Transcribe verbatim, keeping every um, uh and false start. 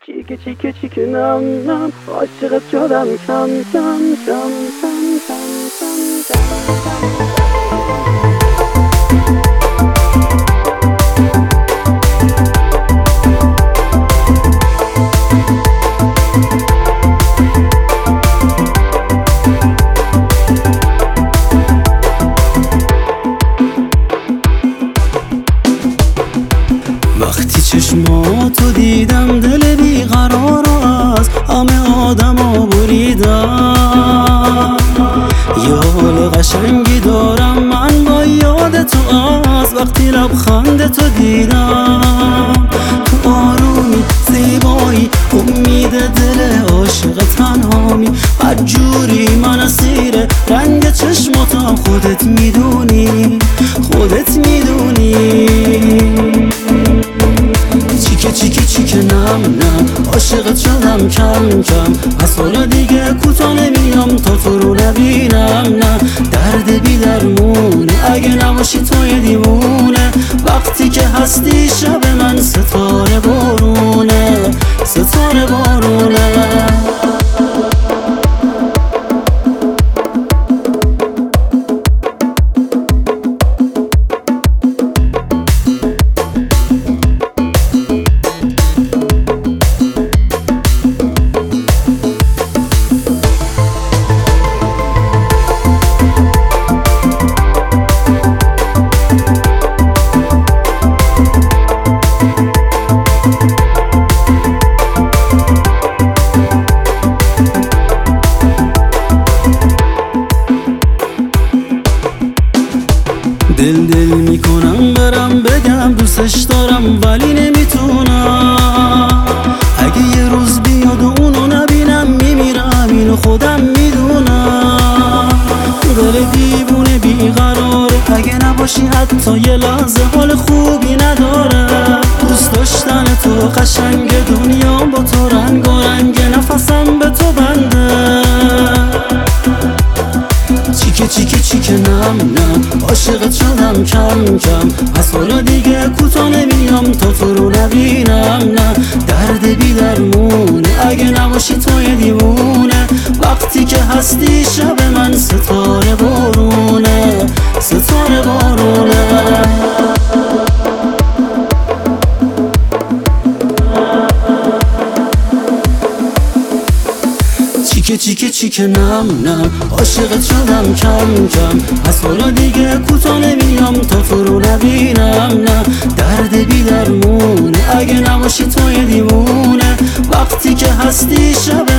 چیکه چیکه چیکه نم نم عاشقت شدم کم کم کم کم کم کم کم. وقتی چشماتو دیدم دل بیقرار از همه آدم ها بریدم. یه حال قشنگی دارم من با یاد تو از وقتی لبخند تو دیدم. تو آرومی زیبایی امید دل عاشق تنهامی، بدجوری من اسیر رنگ چشماتم، خودت میدونی خودت میدونی. چیکه چیکه چیکه نم نم عاشقت شدم کم کم، از حالا دیگه کوتا نمیام تا تو رو نبینم. نه درد بی درمونه اگه نباشی توی دیوونه، وقتی که هستی شب من ستاره بارونه ستاره بارونه. دل دل میکنم برم بگم دوستش دارم ولی نمیتونم. اگه یه روز بیاد و اونو نبینم میمیرم، اینو خودم میدونم. دل دیوونه بیقراره اگه نباشی حتی یه لحظه حال خوبی نداره. دوست داشتن تو قشنگ دنیا با تو رنگ و رنگ، نفسم به تو بنده. چیکه چیکه چیکه نم نم عاشقت شدم کم کم، از حالا دیگه کوتا نمیام تا تو رو نبینم. نه درد بی درمونه اگه نباشی توی دیوونه، وقتی که هستی شب من ستاره بارونه ستاره بارونه. چیکه چیکه چیکه نم نم عاشقت شدم کم کم، از حالا دیگه کوتا نمیام تا تو رو نبینم. نه درد بی درمونه اگه نباشی توی دیوونه، وقتی که هستی شب